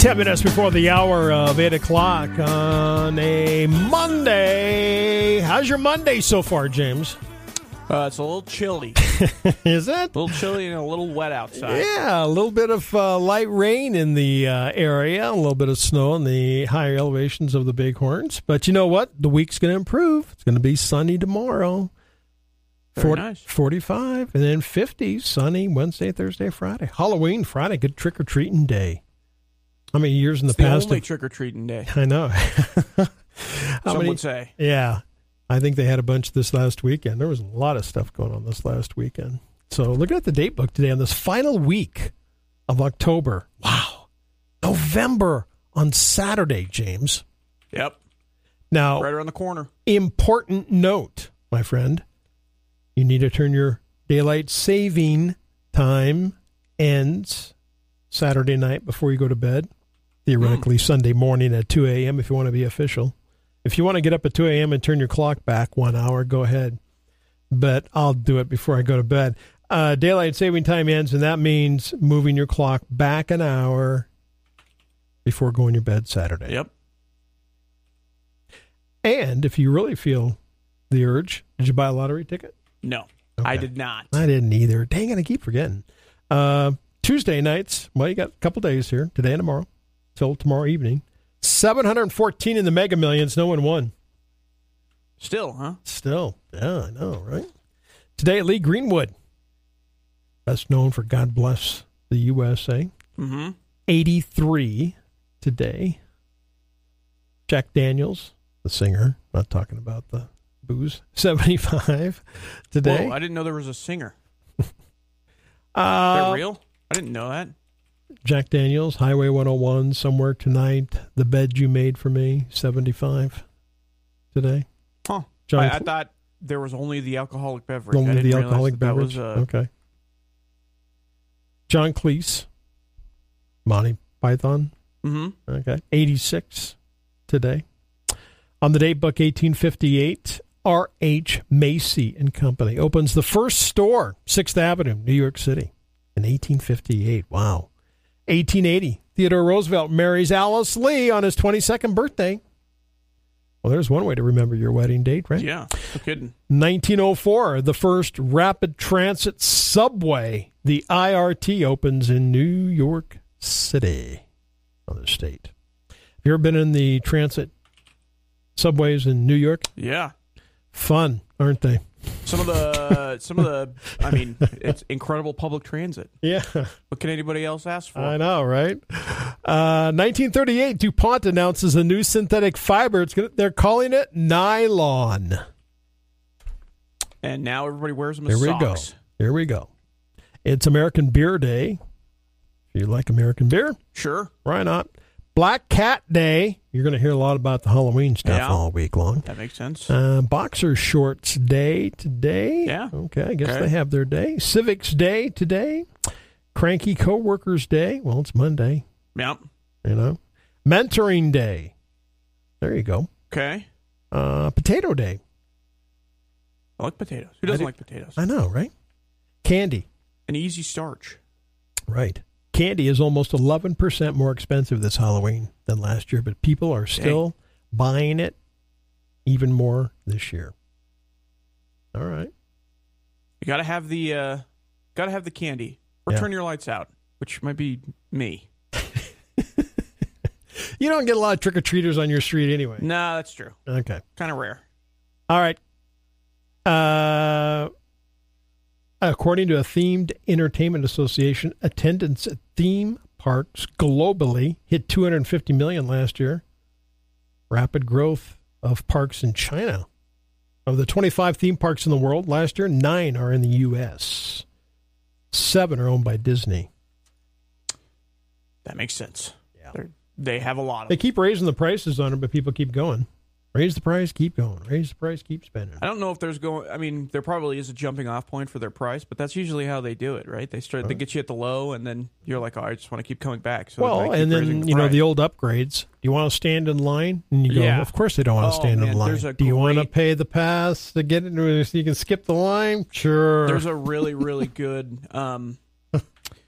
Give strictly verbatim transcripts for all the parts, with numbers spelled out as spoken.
Ten minutes before the hour of eight o'clock on a Monday. How's your Monday so far, James? Uh, it's a little chilly. Is it? A little chilly and a little wet outside. Yeah, a little bit of uh, light rain in the uh, area, a little bit of snow in the higher elevations of the Bighorns. But you know what? The week's going to improve. It's going to be sunny tomorrow. Very forty, nice. forty-five, and then fifty, sunny Wednesday, Thursday, Friday. Halloween, Friday, good trick-or-treating day. How many years in the it's the past? only have, trick-or-treating day. I know. How Some many, would say. Yeah. I think they had a bunch this last weekend. There was a lot of stuff going on this last weekend. So looking at the date book today on this final week of October. Wow. November on Saturday, James. Yep. Now, Right around the corner. Important note, my friend. You need to turn your daylight saving time ends Saturday night before you go to bed. Theoretically, mm. Sunday morning at two a.m. if you want to be official. If you want to get up at two a.m. and turn your clock back one hour, go ahead. But I'll do it before I go to bed. Uh, daylight saving time ends, and that means moving your clock back an hour before going to bed Saturday. Yep. And if you really feel the urge, did you buy a lottery ticket? No, Okay. I did not. I didn't either. Dang it, I keep forgetting. Uh, Tuesday nights, well, you got a couple days here, today and tomorrow, till tomorrow evening. seven hundred fourteen in the Mega Millions. No one won. Still, huh? Still. Yeah, I know, right? Today, Lee Greenwood, best known for God Bless the U S A. Mm-hmm. eighty-three today. Jack Daniels, the singer, not talking about the booze, seventy-five today. Whoa, I didn't know there was a singer. Uh, Is that real? I didn't know that. Jack Daniels, Highway one oh one, Somewhere Tonight, The Bed You Made for Me, seventy-five today. Huh. John I, I Cl- thought there was only the alcoholic beverage. I Only didn't the realize alcoholic that that beverage? was, uh, Okay. John Cleese, Monty Python, mm-hmm. okay, eighty-six today. On the date book, eighteen fifty-eight, R H Macy and Company opens the first store, sixth Avenue, New York City, in eighteen fifty-eight. Wow. eighteen eighty, Theodore Roosevelt marries Alice Lee on his twenty-second birthday. Well, there's one way to remember your wedding date, right? Yeah, no kidding. nineteen oh four, the first rapid transit subway, the I R T, opens in New York City, on the state. Have you ever been in the transit subways in New York? Yeah. Fun, aren't they? Some of the, some of the, I mean, it's incredible public transit. Yeah. What can anybody else ask for? I know, right? Uh, nineteen thirty-eight, DuPont announces a new synthetic fiber. It's gonna, they're calling it nylon. And now everybody wears them as Here we socks. go. Here we go. It's American Beer Day. If you like American beer, Sure. why not? Black Cat Day. You're going to hear a lot about the Halloween stuff Yeah. all week long. That makes sense. Uh, Boxer Shorts Day today. Yeah. Okay, I guess Okay. they have their day. Civics Day today. Cranky Coworkers Day. Well, it's Monday, Yep. you know. Mentoring Day. There you go. Okay. Uh, Potato Day. I like potatoes. Who doesn't I like potatoes? I know, right? Candy. An easy starch. Right. Candy is almost eleven percent more expensive this Halloween than last year, but people are still Dang. buying it even more this year. All right. You gotta have the, uh, gotta have the candy, or Yeah. turn your lights out, which might be me. You don't get a lot of trick-or-treaters on your street anyway. Nah, that's true. Okay. Kind of rare. All right. Uh, according to a Themed Entertainment Association, attendance at theme parks globally hit two hundred fifty million last year. Rapid growth of parks in China. Of the twenty-five theme parks in the world last year, nine are in the U S Seven are owned by Disney. That makes sense. Yeah. They're, they have a lot of They them. keep raising the prices on them, but people keep going. Raise the price, keep going. Raise the price, keep spending. I don't know if there's going. I mean, there probably is a jumping off point for their price, but that's usually how they do it, right? They start, they get you at the low, and then you're like, "Oh, I just want to keep coming back." So Well, they keep and raising then, the you know, price. the old upgrades. Do you want to stand in line? And you go, Yeah. of course they don't want to Oh, stand man, in line. there's a Do you want to great- pay the pass to get it so you can skip the line? Sure. There's a really, really good. Um,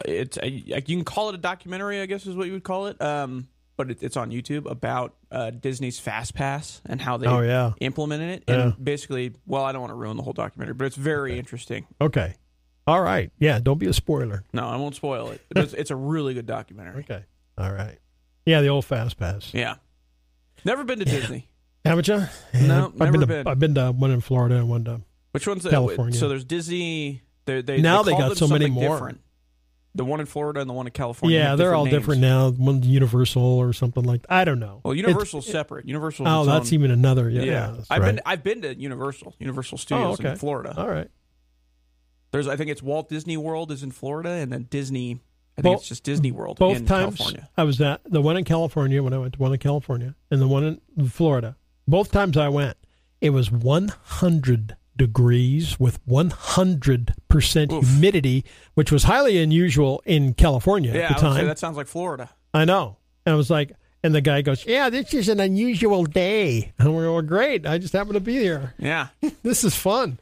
it's a, you can call it a documentary, I guess is what you would call it. Um, but it, it's on YouTube about uh, Disney's Fast Pass and how they oh, yeah. implemented it. And Yeah. basically, well, I don't want to ruin the whole documentary, but it's very okay. interesting. Okay. All right. Yeah, don't be a spoiler. No, I won't spoil it. It's, it's a really good documentary. Okay. All right. Yeah, the old Fast Pass. Yeah. Never been to Yeah. Disney. Haven't you? No, I've never been, to, been. I've been to one in Florida and one to Which one's California. So there's Disney. They, they, now they, they call got them so many something more. Different. The one in Florida and the one in California. Yeah, have they're all names. different now. One's Universal or something like that. I don't know. Well, Universal's separate. Universal. Oh, that's own, even another. Yeah, Yeah, yeah that's I've right. been. I've been to Universal. Universal Studios oh, okay. in Florida. All right. There's. I think it's Walt Disney World is in Florida, and then Disney. I think Bo- it's just Disney World Both in times California. I was at the one in California when I went to one in California and the one in Florida. Both times I went, it was one hundred degrees with one hundred percent Oof. humidity, which was highly unusual in California Yeah, at the I would say time. that sounds like Florida. I know. And I was like, and the guy goes, yeah, this is an unusual day. And we're well, great. I just happen to be here. Yeah. This is fun.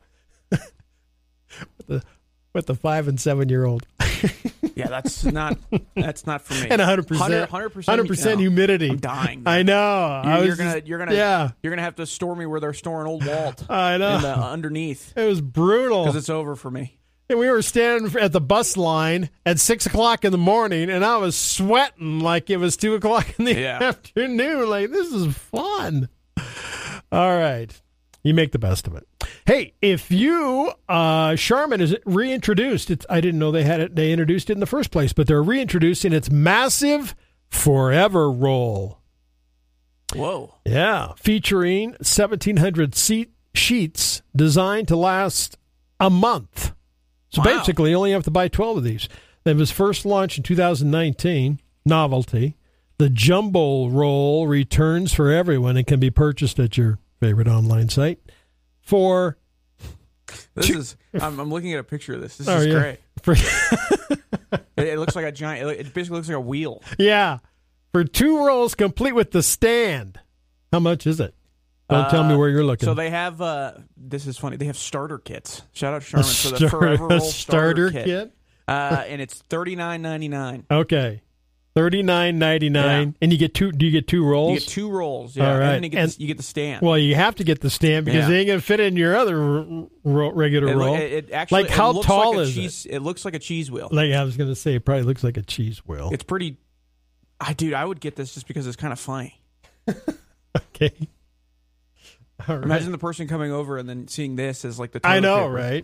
with, the, with the five and seven year old. Yeah, that's not. That's not for me. And one hundred percent, one hundred percent, one hundred percent humidity. I'm dying. I know. You're, I was you're gonna. just- You're gonna. yeah. You're gonna have to store me where they're storing old Walt. I know. In the, uh, underneath. It was brutal. Because it's over for me. And we were standing at the bus line at six o'clock in the morning, and I was sweating like it was two o'clock in the Yeah. afternoon. Like, this is fun. All right. You make the best of it. Hey, if you, uh, Charmin is reintroduced. It's, I didn't know they had it. They introduced it in the first place, but they're reintroducing its massive Forever Roll. Whoa. Yeah. Featuring seventeen hundred seat sheets designed to last a month. So Wow. basically, you only have to buy twelve of these. It was first launched in two thousand nineteen, novelty. The Jumbo Roll returns for everyone and can be purchased at your favorite online site for... This two, is. I'm, I'm looking at a picture of this. This Oh, is yeah. great. For, It, it looks like a giant. It, it basically looks like a wheel. yeah. For two rolls complete with the stand. How much is it? Don't tell me Uh, where you're looking. So they have. Uh, this is funny. They have starter kits. Shout out to Charmin a for the star- Forever Roll a starter, starter kit. kit? Uh, and it's thirty-nine ninety-nine. Okay. thirty-nine ninety-nine, Yeah. and you get two. Do you get two rolls? You get two rolls. Yeah, All right. and then you get, And- the, you get the stand. Well, you have to get the stand because Yeah. it ain't gonna fit in your other r- r- regular it, roll. it, it actually, Like, it how looks tall like a is it? cheese, it? It looks like a cheese wheel. Like I was gonna say, it probably looks like a cheese wheel. It's pretty. I dude, I would get this just because it's kind of funny. Okay. All right. Imagine the person coming over and then seeing this as like the. I toilet know, paper. right?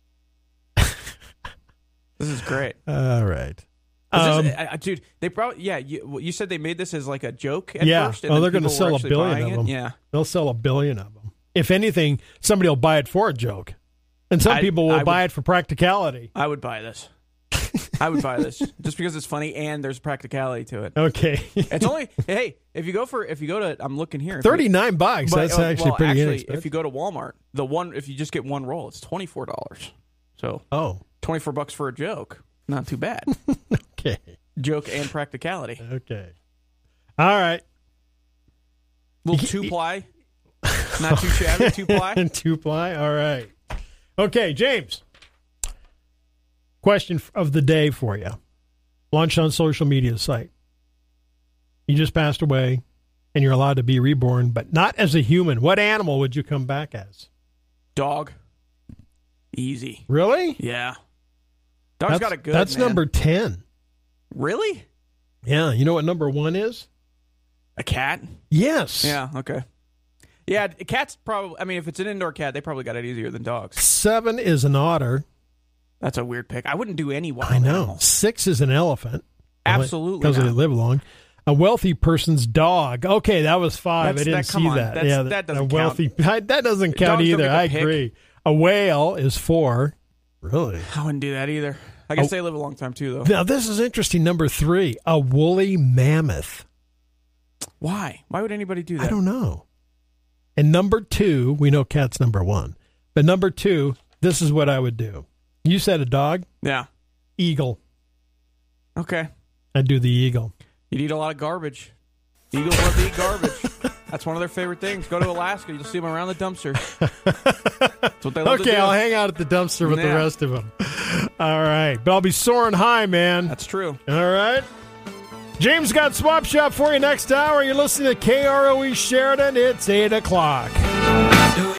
This is great. All right. This Um, is, I, I- dude, they probably yeah. You, well, you said they made this as like a joke at Yeah. first. And Oh, then they're gonna people sell were a actually billion buying of it? them. Yeah, they'll sell a billion of them. If anything, somebody will buy it for a joke, and some I- people will I buy would- it for practicality. I would buy this. I would buy this just because it's funny and there's practicality to it. Okay. It's only hey if you go for if you go to I'm looking here if you- Thirty-nine bucks. but, That's uh, actually well, pretty actually, inexpensive. if you go to Walmart, the one if you just get one roll, it's twenty four dollars. So oh. twenty four bucks for a joke, not too bad. Okay. Joke and practicality. Okay. All right. Little two ply, not too shabby. Two ply. Two ply. All right. Okay, James. Question of the day for you. Launched on social media site. You just passed away, and you're allowed to be reborn, but not as a human. What animal would you come back as? Dog. Easy. Really? Yeah. Dog's That's, got it good. That's man. number ten. Really? Yeah. You know what number one is? A cat? Yes. Yeah. Okay. Yeah, a cat's probably. I mean, if it's an indoor cat, they probably got it easier than dogs. Seven is an otter. That's a weird pick. I wouldn't do any wild I know. animal. Six is an elephant. Absolutely Because they not. live long. A wealthy person's dog. Okay, that was five. That's- I didn't that- come see on. that. That's- yeah, that doesn't a wealthy, count. That doesn't count Dogs don't either. get to I pick. agree. A whale is four. Really? I wouldn't do that either. I guess Oh. they live a long time too, though. Now, this is interesting. Number three, a woolly mammoth. Why? Why would anybody do that? I don't know. And number two, we know cat's number one. But number two, this is what I would do. You said a dog? Yeah. Eagle. Okay. I'd do the eagle. You'd eat a lot of garbage. Eagles love to eat garbage. That's one of their favorite things. Go to Alaska, you'll see them around the dumpster. That's what they love to Okay, do. I'll hang out at the dumpster with the Yeah. rest of them. All right. But I'll be soaring high, man. That's true. All right. James got Swap Shop for you next hour. You're listening to K R O E Sheridan. It's eight o'clock.